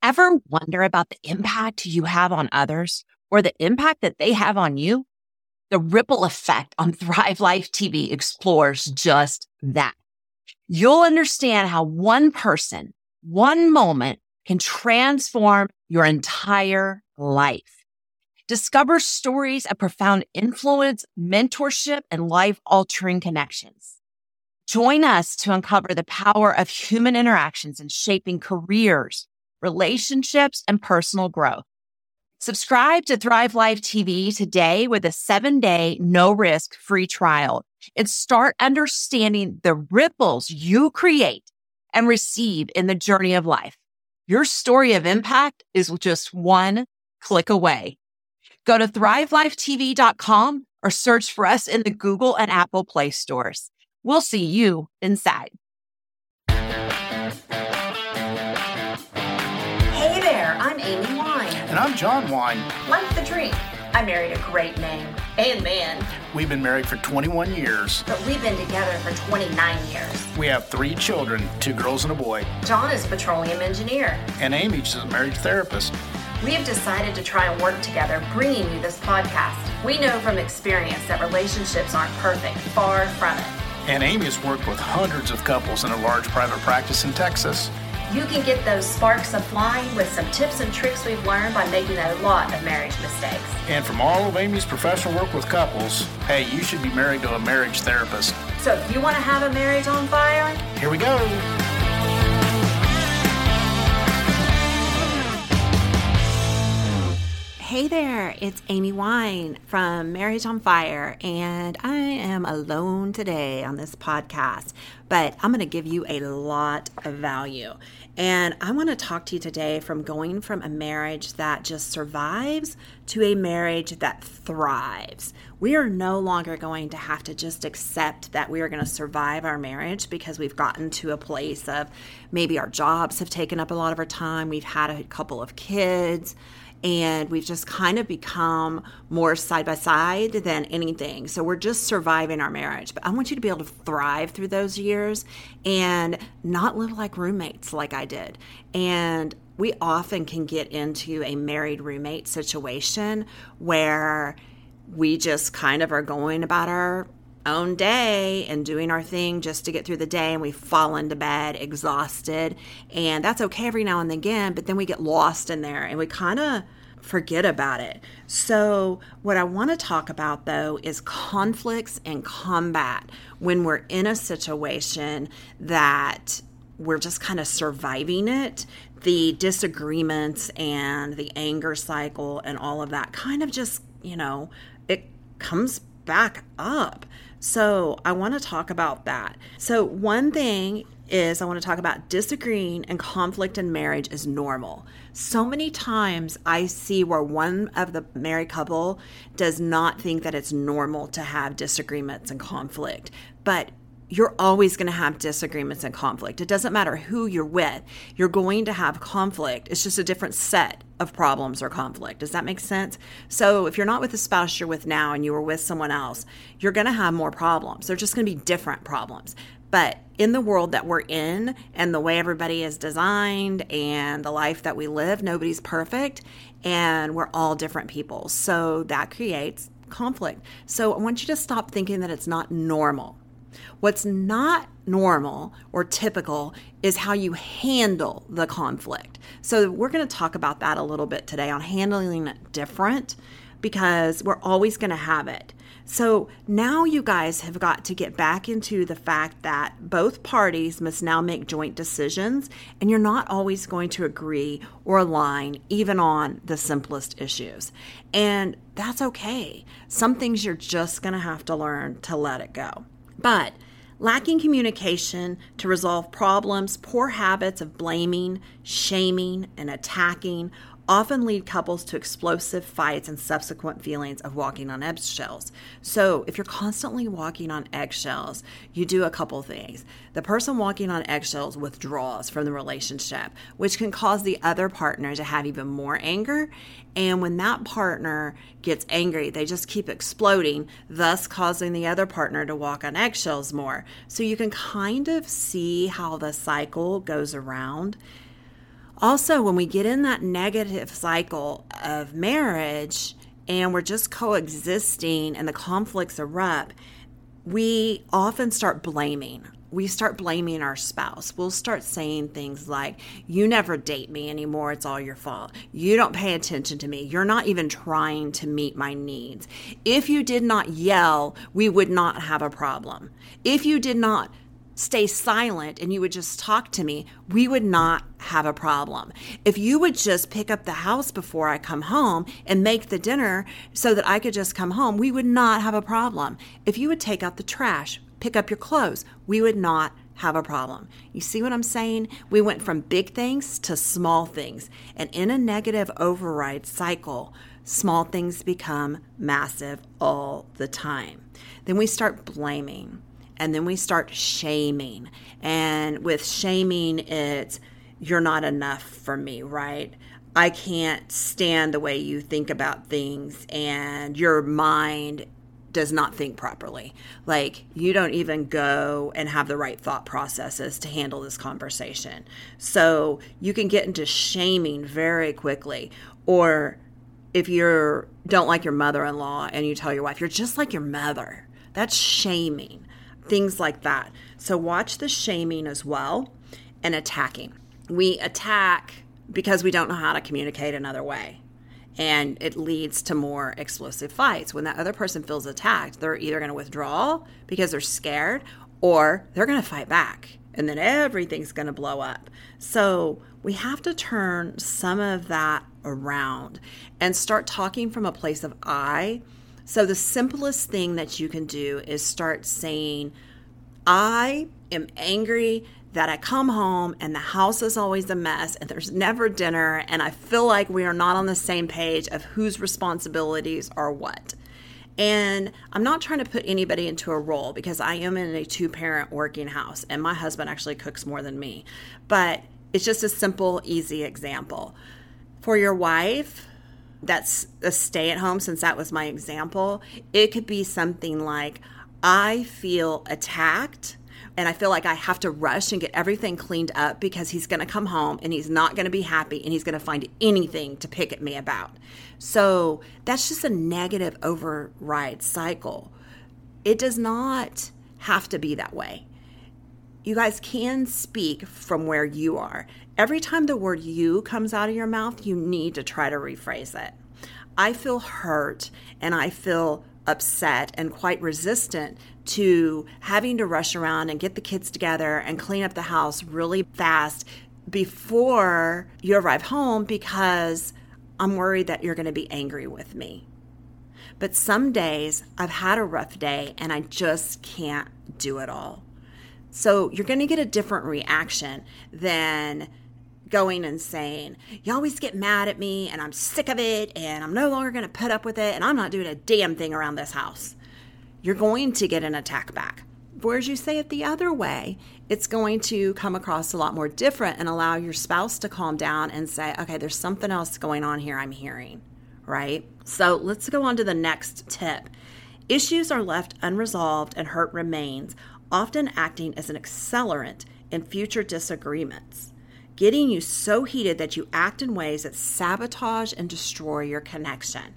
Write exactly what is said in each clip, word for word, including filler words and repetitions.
Ever wonder about the impact you have on others or the impact that they have on you? The Ripple Effect on Thrive Life T V explores just that. You'll understand how one person, one moment can transform your entire life. Discover stories of profound influence, mentorship, and life-altering connections. Join us to uncover the power of human interactions in shaping careers, relationships, and personal growth. Subscribe to Thrive Life T V today with a seven-day, no-risk free trial and start understanding the ripples you create and receive in the journey of life. Your story of impact is just one click away. Go to thrive life t v dot com or search for us in the Google and Apple Play stores. We'll see you inside. Hey there, I'm Amy Wine. And I'm John Wine. Like the drink, I married a great name and man. We've been married for twenty-one years. But we've been together for twenty-nine years. We have three children, two girls and a boy. John is a petroleum engineer. And Amy's a marriage therapist. We have decided to try and work together, bringing you this podcast. We know from experience that relationships aren't perfect, far from it. And Amy has worked with hundreds of couples in a large private practice in Texas. You can get those sparks of flying with some tips and tricks we've learned by making a lot of marriage mistakes. And from all of Amy's professional work with couples, hey, you should be married to a marriage therapist. So if you want to have a marriage on fire, here we go. Hey there, it's Amy Wine from Marriage on Fire, and I am alone today on this podcast, but I'm going to give you a lot of value. And I want to talk to you today from going from a marriage that just survives to a marriage that thrives. We are no longer going to have to just accept that we are going to survive our marriage because we've gotten to a place of maybe our jobs have taken up a lot of our time, we've had a couple of kids, and we've just kind of become more side by side than anything. So we're just surviving our marriage. But I want you to be able to thrive through those years and not live like roommates like I did. And we often can get into a married roommate situation where we just kind of are going about our own day and doing our thing just to get through the day, and we fall into bed exhausted, and that's okay every now and again, but then we get lost in there and we kind of forget about it. So what I want to talk about though is conflicts and combat when we're in a situation that we're just kind of surviving it. The disagreements and the anger cycle and all of that kind of just, you know, it comes back up. So I want to talk about that. So one thing is I want to talk about disagreeing and conflict in marriage is normal. So many times I see where one of the married couple does not think that it's normal to have disagreements and conflict, but you're always going to have disagreements and conflict. It doesn't matter who you're with. You're going to have conflict. It's just a different set of problems or conflict. Does that make sense? So if you're not with the spouse you're with now and you were with someone else, you're going to have more problems. They're just going to be different problems. But in the world that we're in and the way everybody is designed and the life that we live, nobody's perfect and we're all different people. So that creates conflict. So I want you to stop thinking that it's not normal. What's not normal or typical is how you handle the conflict. So we're going to talk about that a little bit today on handling it different because we're always going to have it. So now you guys have got to get back into the fact that both parties must now make joint decisions, and you're not always going to agree or align even on the simplest issues. And that's okay. Some things you're just going to have to learn to let it go. But lacking communication to resolve problems, poor habits of blaming, shaming, and attacking often lead couples to explosive fights and subsequent feelings of walking on eggshells. So if you're constantly walking on eggshells, you do a couple things. The person walking on eggshells withdraws from the relationship, which can cause the other partner to have even more anger. And when that partner gets angry, they just keep exploding, thus causing the other partner to walk on eggshells more. So you can kind of see how the cycle goes around. Also, when we get in that negative cycle of marriage and we're just coexisting and the conflicts erupt, we often start blaming. We start blaming our spouse. We'll start saying things like, you never date me anymore. It's all your fault. You don't pay attention to me. You're not even trying to meet my needs. If you did not yell, we would not have a problem. If you did not stay silent and you would just talk to me, we would not have a problem. If you would just pick up the house before I come home and make the dinner so that I could just come home, we would not have a problem. If you would take out the trash, pick up your clothes, we would not have a problem. You see what I'm saying? We went from big things to small things. And in a negative override cycle, small things become massive all the time. Then we start blaming. And then we start shaming. And with shaming, it's, you're not enough for me, right? I can't stand the way you think about things, and your mind does not think properly. Like, you don't even go and have the right thought processes to handle this conversation. So you can get into shaming very quickly. Or if you don't like your mother-in-law and you tell your wife, you're just like your mother, that's shaming. Things like that. So watch the shaming as well, and attacking. We attack because we don't know how to communicate another way. And it leads to more explosive fights. When that other person feels attacked, they're either going to withdraw because they're scared, or they're going to fight back. And then everything's going to blow up. So we have to turn some of that around and start talking from a place of I. So the simplest thing that you can do is start saying, I am angry that I come home and the house is always a mess and there's never dinner, and I feel like we are not on the same page of whose responsibilities are what. And I'm not trying to put anybody into a role, because I am in a two-parent working house and my husband actually cooks more than me. But it's just a simple, easy example. For your wife, that's a stay-at-home, since that was my example, it could be something like, I feel attacked and I feel like I have to rush and get everything cleaned up because he's going to come home and he's not going to be happy and he's going to find anything to pick at me about. So that's just a negative override cycle. It does not have to be that way. You guys can speak from where you are. Every time the word you comes out of your mouth, you need to try to rephrase it. I feel hurt and I feel upset and quite resistant to having to rush around and get the kids together and clean up the house really fast before you arrive home, because I'm worried that you're going to be angry with me. But some days I've had a rough day and I just can't do it all. So you're going to get a different reaction than going and saying, you always get mad at me and I'm sick of it and I'm no longer going to put up with it and I'm not doing a damn thing around this house. You're going to get an attack back. Whereas you say it the other way, it's going to come across a lot more different and allow your spouse to calm down and say, okay, there's something else going on here I'm hearing, right? So let's go on to the next tip. Issues are left unresolved and hurt remains, often acting as an accelerant in future disagreements, getting you so heated that you act in ways that sabotage and destroy your connection.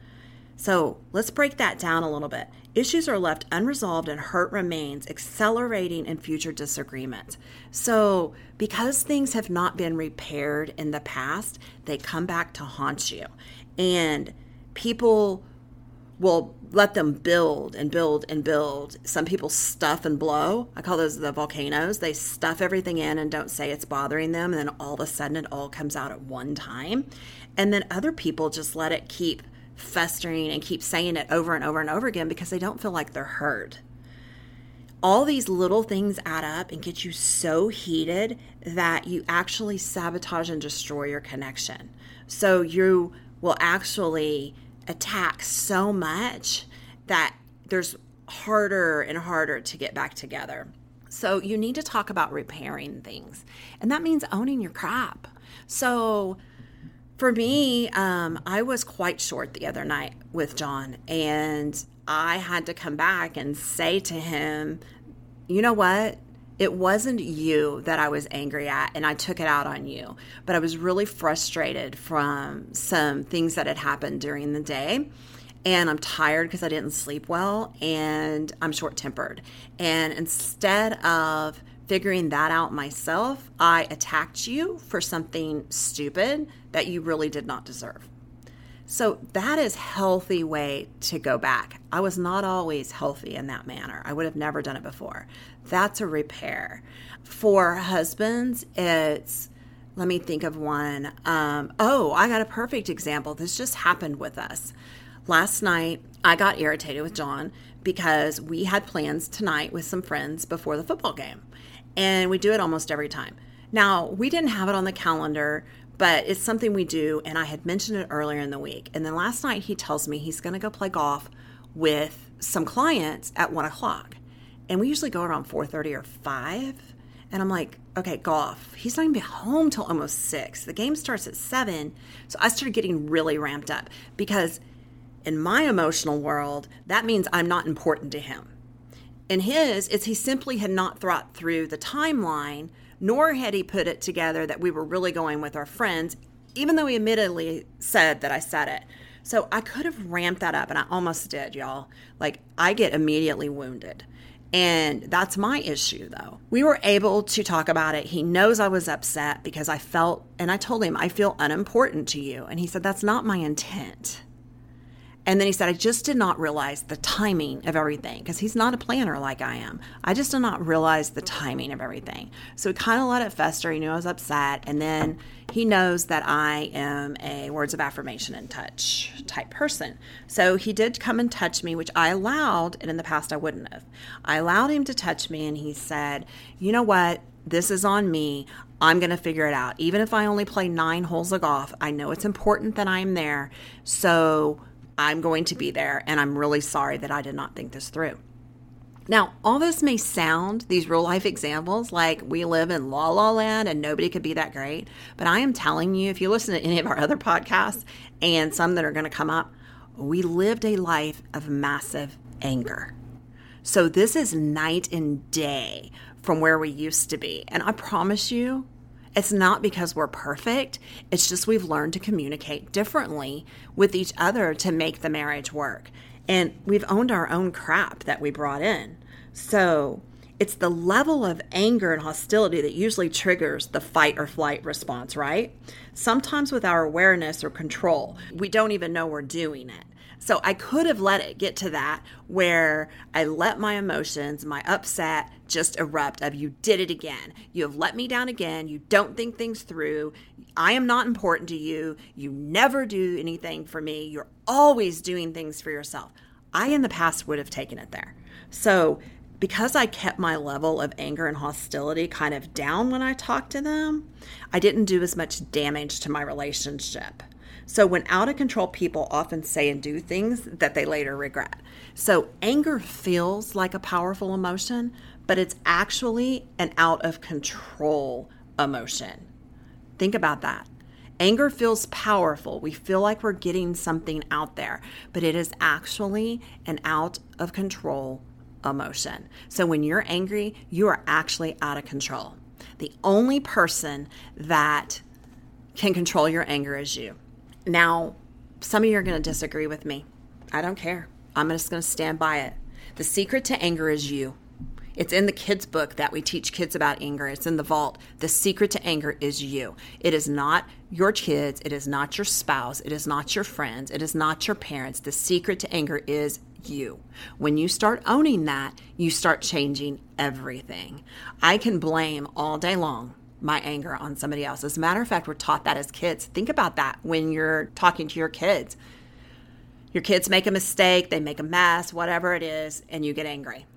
So let's break that down a little bit. Issues are left unresolved and hurt remains, accelerating in future disagreements. So because things have not been repaired in the past, they come back to haunt you. And people will let them build and build and build. Some people stuff and blow. I call those the volcanoes. They stuff everything in and don't say it's bothering them. And then all of a sudden it all comes out at one time. And then other people just let it keep festering and keep saying it over and over and over again because they don't feel like they're heard. All these little things add up and get you so heated that you actually sabotage and destroy your connection. So you will actually attack so much that there's harder and harder to get back together. So you need to talk about repairing things. And that means owning your crap. So for me, um, I was quite short the other night with John, and I had to come back and say to him, you know what? It wasn't you that I was angry at, and I took it out on you. But I was really frustrated from some things that had happened during the day. And I'm tired because I didn't sleep well, and I'm short-tempered. And instead of figuring that out myself, I attacked you for something stupid that you really did not deserve. So that is a healthy way to go back. I was not always healthy in that manner. I would have never done it before. That's a repair. For husbands, it's, let me think of one. Um, oh, I got a perfect example. This just happened with us. Last night, I got irritated with John because we had plans tonight with some friends before the football game. And we do it almost every time. Now, we didn't have it on the calendar, but it's something we do, and I had mentioned it earlier in the week. And then last night he tells me he's going to go play golf with some clients at one o'clock. And we usually go around four thirty or five. And I'm like, okay, golf. He's not going to be home till almost six. The game starts at seven. So I started getting really ramped up because in my emotional world, that means I'm not important to him. In his, it's he simply had not thought through the timeline, nor had he put it together that we were really going with our friends, even though he admittedly said that I said it. So I could have ramped that up, and I almost did, y'all. Like, I get immediately wounded. And that's my issue, though. We were able to talk about it. He knows I was upset because I felt, and I told him, I feel unimportant to you. And he said, that's not my intent. And then he said, I just did not realize the timing of everything, because he's not a planner like I am. I just did not realize the timing of everything. So he kind of let it fester. He knew I was upset. And then he knows that I am a words of affirmation and touch type person. So he did come and touch me, which I allowed, and in the past I wouldn't have. I allowed him to touch me, and he said, you know what? This is on me. I'm going to figure it out. Even if I only play nine holes of golf, I know it's important that I'm there. So I'm going to be there, and I'm really sorry that I did not think this through. Now, all this may sound, these real life examples, like we live in la la land and nobody could be that great. But I am telling you, if you listen to any of our other podcasts and some that are going to come up, we lived a life of massive anger. So this is night and day from where we used to be. And I promise you, it's not because we're perfect. It's just we've learned to communicate differently with each other to make the marriage work. And we've owned our own crap that we brought in. So it's the level of anger and hostility that usually triggers the fight or flight response, right? Sometimes with our awareness or control, we don't even know we're doing it. So I could have let it get to that where I let my emotions, my upset just erupt of you did it again. You have let me down again. You don't think things through. I am not important to you. You never do anything for me. You're always doing things for yourself. I in the past would have taken it there. So because I kept my level of anger and hostility kind of down when I talked to them, I didn't do as much damage to my relationship. So when out of control people often say and do things that they later regret. So anger feels like a powerful emotion, but it's actually an out of control emotion. Think about that. Anger feels powerful. We feel like we're getting something out there, but it is actually an out of control emotion. So when you're angry, you are actually out of control. The only person that can control your anger is you. Now, some of you are going to disagree with me. I don't care. I'm just going to stand by it. The secret to anger is you. It's in the kids' book that we teach kids about anger. It's in the vault. The secret to anger is you. It is not your kids. It is not your spouse. It is not your friends. It is not your parents. The secret to anger is you. When you start owning that, you start changing everything. I can blame all day long my anger on somebody else. As a matter of fact, we're taught that as kids. Think about that when you're talking to your kids. Your kids make a mistake, they make a mess, whatever it is, and you get angry.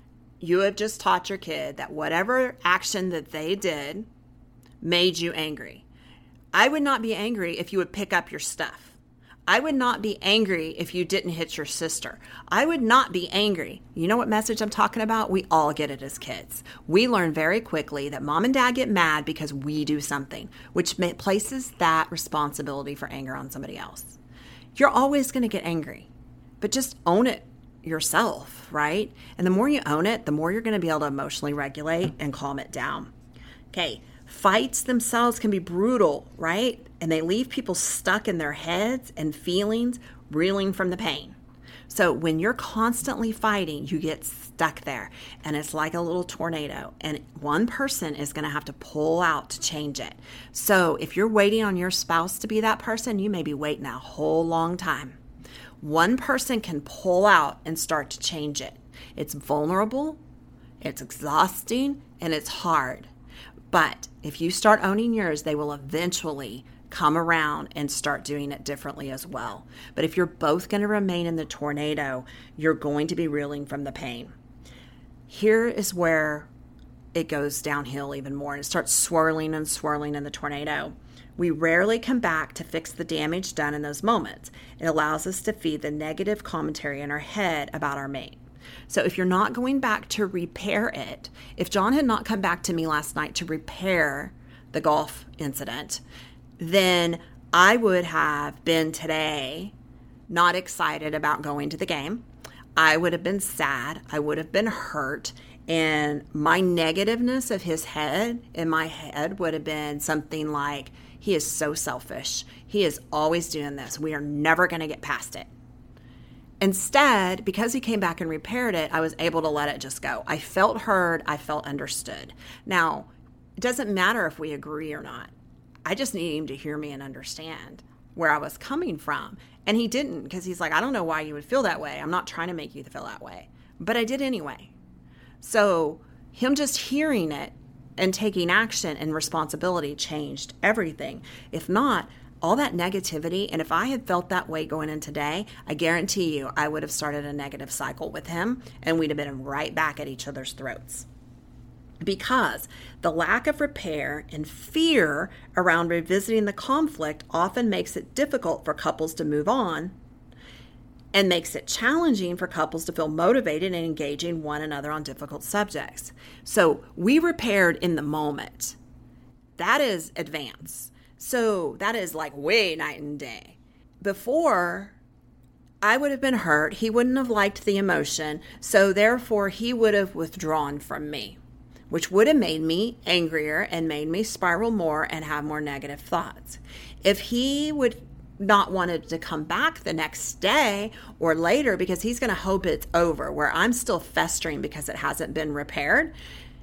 You have just taught your kid that whatever action that they did made you angry. I would not be angry if you would pick up your stuff. I would not be angry if you didn't hit your sister. I would not be angry. You know what message I'm talking about? We all get it as kids. We learn very quickly that mom and dad get mad because we do something, which places that responsibility for anger on somebody else. You're always going to get angry, but just own it. yourself, right? And the more you own it, the more you're going to be able to emotionally regulate and calm it down. Okay, fights themselves can be brutal, right? And they leave people stuck in their heads and feelings, reeling from the pain. So when you're constantly fighting, you get stuck there, and it's like a little tornado, and one person is going to have to pull out to change it. So if you're waiting on your spouse to be that person, you may be waiting a whole long time. One person can pull out and start to change it. It's vulnerable, it's exhausting, and it's hard. But if you start owning yours, they will eventually come around and start doing it differently as well. But if you're both going to remain in the tornado, you're going to be reeling from the pain. Here is where it goes downhill even more, and it starts swirling and swirling in the tornado. We rarely come back to fix the damage done in those moments. It allows us to feed the negative commentary in our head about our mate. So if you're not going back to repair it, if John had not come back to me last night to repair the golf incident, then I would have been today not excited about going to the game. I would have been sad. I would have been hurt. And my negativeness of his head in my head would have been something like, he is so selfish. He is always doing this. We are never going to get past it. Instead, because he came back and repaired it, I was able to let it just go. I felt heard. I felt understood. Now, it doesn't matter if we agree or not. I just need him to hear me and understand where I was coming from. And he didn't, because he's like, I don't know why you would feel that way. I'm not trying to make you feel that way. But I did anyway. So him just hearing it and taking action and responsibility changed everything. If not, all that negativity, and if I had felt that way going in today, I guarantee you I would have started a negative cycle with him, and we'd have been right back at each other's throats. Because the lack of repair and fear around revisiting the conflict often makes it difficult for couples to move on, and makes it challenging for couples to feel motivated and engaging one another on difficult subjects. So we repaired in the moment. That is advance. So that is like way night and day. Before, I would have been hurt. He wouldn't have liked the emotion. So therefore, he would have withdrawn from me, which would have made me angrier and made me spiral more and have more negative thoughts. If he would not wanted to come back the next day or later because he's going to hope it's over, where I'm still festering because it hasn't been repaired.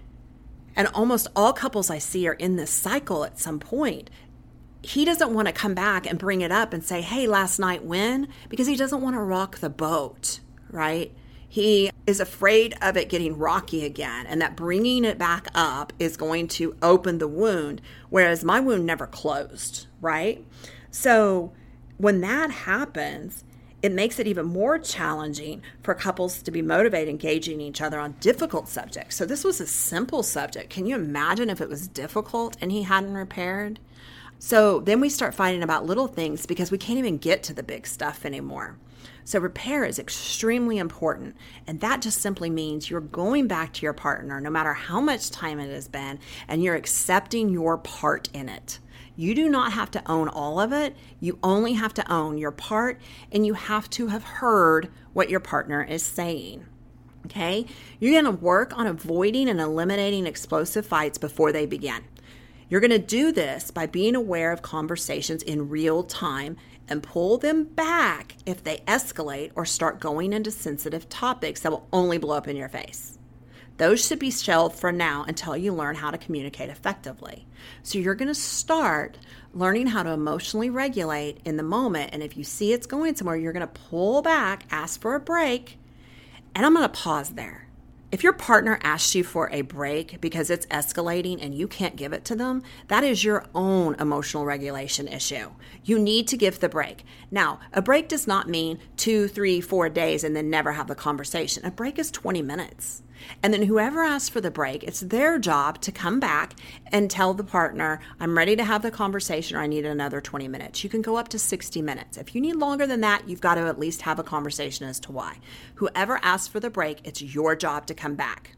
And almost all couples I see are in this cycle at some point. He doesn't want to come back and bring it up and say, hey, last night when? Because he doesn't want to rock the boat, right? He is afraid of it getting rocky again, and that bringing it back up is going to open the wound, whereas my wound never closed, right? So when that happens, it makes it even more challenging for couples to be motivated, engaging each other on difficult subjects. So this was a simple subject. Can you imagine if it was difficult and he hadn't repaired? So then we start fighting about little things because we can't even get to the big stuff anymore. So repair is extremely important, and that just simply means you're going back to your partner no matter how much time it has been, and you're accepting your part in it. You do not have to own all of it. You only have to own your part, and you have to have heard what your partner is saying. Okay? You're going to work on avoiding and eliminating explosive fights before they begin. You're going to do this by being aware of conversations in real time and pull them back if they escalate or start going into sensitive topics that will only blow up in your face. Those should be shelved for now until you learn how to communicate effectively. So you're going to start learning how to emotionally regulate in the moment. And if you see it's going somewhere, you're going to pull back, ask for a break, and I'm going to pause there. If your partner asks you for a break because it's escalating and you can't give it to them, that is your own emotional regulation issue. You need to give the break. Now, a break does not mean two, three, four days and then never have the conversation. A break is twenty minutes. And then whoever asks for the break, it's their job to come back and tell the partner, I'm ready to have the conversation or I need another twenty minutes. You can go up to sixty minutes. If you need longer than that, you've got to at least have a conversation as to why. Whoever asks for the break, it's your job to come back.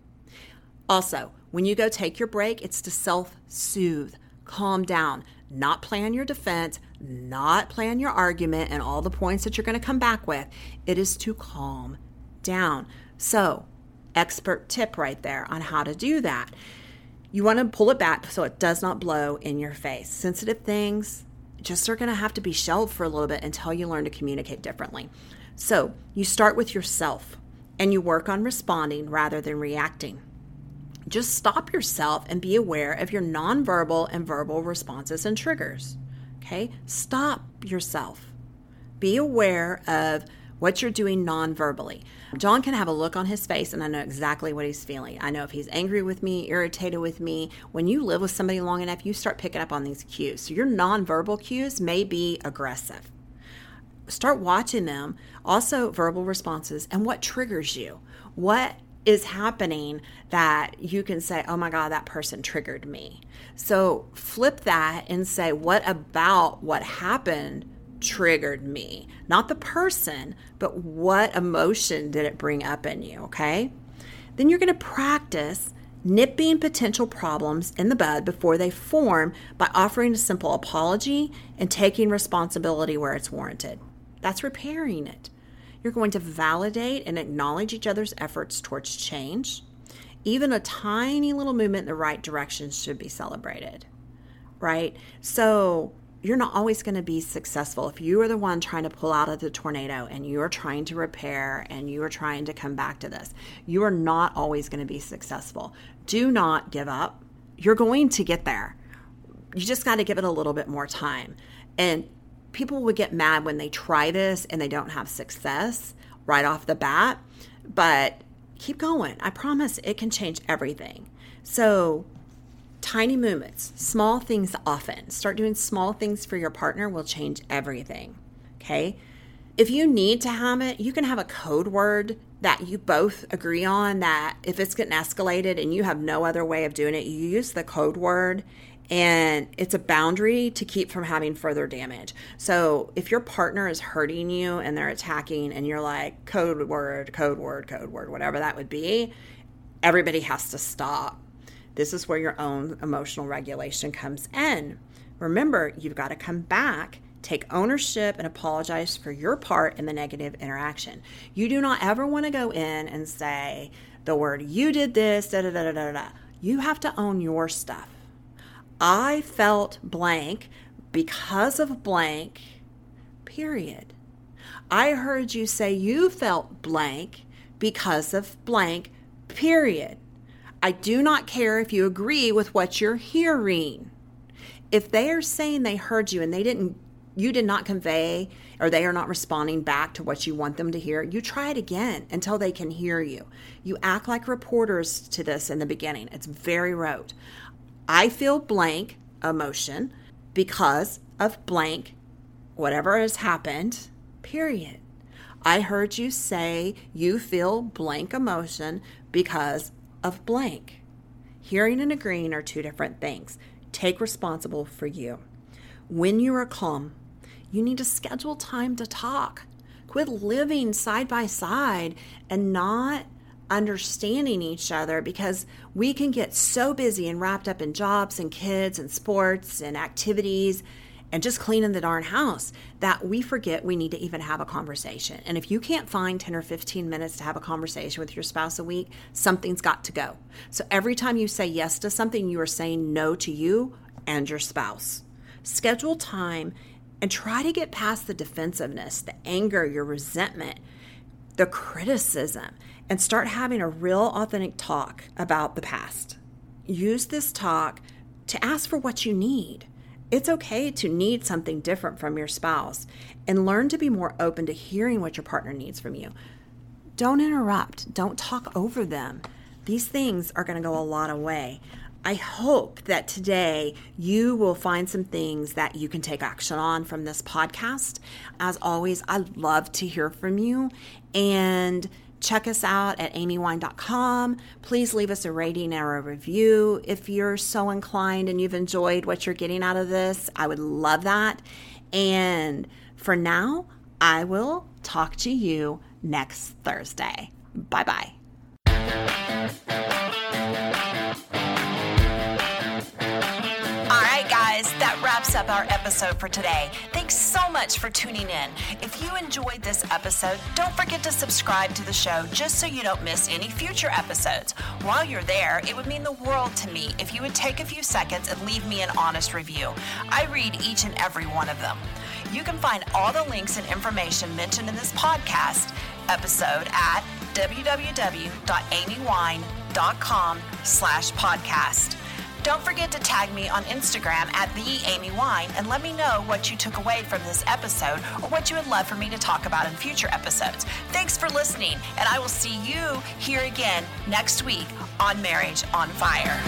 Also, when you go take your break, it's to self-soothe, calm down, not plan your defense, not plan your argument and all the points that you're going to come back with. It is to calm down. So, expert tip right there on how to do that. You want to pull it back so it does not blow in your face. Sensitive things just are going to have to be shelved for a little bit until you learn to communicate differently. So you start with yourself and you work on responding rather than reacting. Just stop yourself and be aware of your nonverbal and verbal responses and triggers. Okay? Stop yourself. Be aware of what you're doing non-verbally. John can have a look on his face and I know exactly what he's feeling. I know if he's angry with me, irritated with me. When you live with somebody long enough, you start picking up on these cues. So your non-verbal cues may be aggressive. Start watching them. Also, verbal responses and what triggers you. What is happening that you can say, oh my God, that person triggered me. So flip that and say, what about what happened triggered me? Not the person, but what emotion did it bring up in you, okay? Then you're going to practice nipping potential problems in the bud before they form by offering a simple apology and taking responsibility where it's warranted. That's repairing it. You're going to validate and acknowledge each other's efforts towards change. Even a tiny little movement in the right direction should be celebrated, right? So you're not always going to be successful. If you are the one trying to pull out of the tornado and you are trying to repair and you are trying to come back to this, you are not always going to be successful. Do not give up. You're going to get there. You just got to give it a little bit more time. And people will get mad when they try this and they don't have success right off the bat, but keep going. I promise it can change everything. So tiny movements, small things often. Start doing small things for your partner will change everything, okay? If you need to have it, you can have a code word that you both agree on that if it's getting escalated and you have no other way of doing it, you use the code word and it's a boundary to keep from having further damage. So if your partner is hurting you and they're attacking and you're like, code word, code word, code word, whatever that would be, everybody has to stop. This is where your own emotional regulation comes in. Remember, you've got to come back, take ownership, and apologize for your part in the negative interaction. You do not ever want to go in and say the word, you did this, da da da da da da. You have to own your stuff. I felt blank because of blank, period. I heard you say you felt blank because of blank, period. I do not care if you agree with what you're hearing. If they are saying they heard you and they didn't, you did not convey, or they are not responding back to what you want them to hear, you try it again until they can hear you. You act like reporters to this in the beginning. It's very rote. I feel blank emotion because of blank, whatever has happened, period. I heard you say you feel blank emotion because of blank. Hearing and agreeing are two different things. Take responsible for you. When you are calm, you need to schedule time to talk. Quit living side by side and not understanding each other, because we can get so busy and wrapped up in jobs and kids and sports and activities and just cleaning the darn house that we forget we need to even have a conversation. And if you can't find ten or fifteen minutes to have a conversation with your spouse a week, something's got to go. So every time you say yes to something, you are saying no to you and your spouse. Schedule time and try to get past the defensiveness, the anger, your resentment, the criticism, and start having a real authentic talk about the past. Use this talk to ask for what you need. It's okay to need something different from your spouse, and learn to be more open to hearing what your partner needs from you. Don't interrupt. Don't talk over them. These things are going to go a lot of way. I hope that today you will find some things that you can take action on from this podcast. As always, I love to hear from you, and check us out at amy wine dot com. Please leave us a rating or a review if you're so inclined and you've enjoyed what you're getting out of this. I would love that. And for now, I will talk to you next Thursday. Bye-bye. All right, guys, that wraps up our episode episode for today. Thanks so much for tuning in. If you enjoyed this episode, don't forget to subscribe to the show just so you don't miss any future episodes. While you're there, it would mean the world to me if you would take a few seconds and leave me an honest review. I read each and every one of them. You can find all the links and information mentioned in this podcast episode at www.amywine.com slash podcast. Don't forget to tag me on Instagram at the Amy Wine and let me know what you took away from this episode or what you would love for me to talk about in future episodes. Thanks for listening, and I will see you here again next week on Marriage on Fire.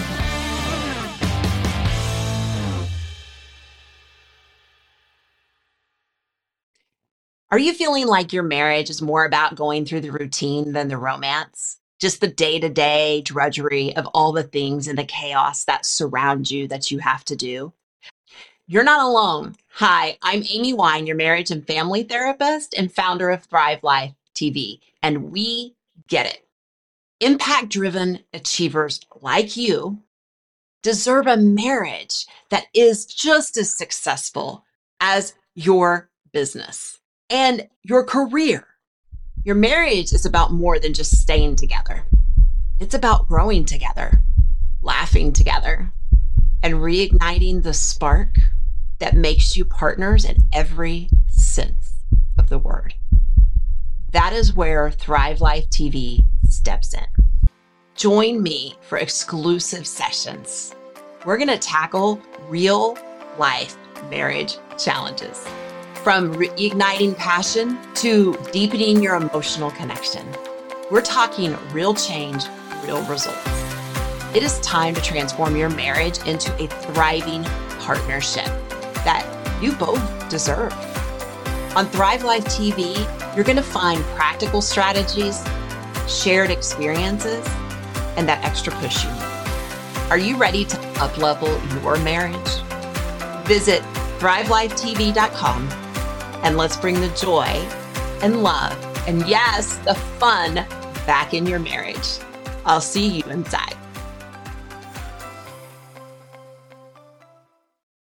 Are you feeling like your marriage is more about going through the routine than the romance? Just the day-to-day drudgery of all the things and the chaos that surround you that you have to do? You're not alone. Hi, I'm Amy Wine, your marriage and family therapist and founder of Thrive Life T V, and we get it. Impact-driven achievers like you deserve a marriage that is just as successful as your business and your career. Your marriage is about more than just staying together. It's about growing together, laughing together, and reigniting the spark that makes you partners in every sense of the word. That is where Thrive Life T V steps in. Join me for exclusive sessions. We're going to tackle real life marriage challenges. From reigniting passion to deepening your emotional connection. We're talking real change, real results. It is time to transform your marriage into a thriving partnership that you both deserve. On Thrive Life T V, you're going to find practical strategies, shared experiences, and that extra push you need. Are you ready to up-level your marriage? Visit thrive life t v dot com. And let's bring the joy and love and, yes, the fun back in your marriage. I'll see you inside.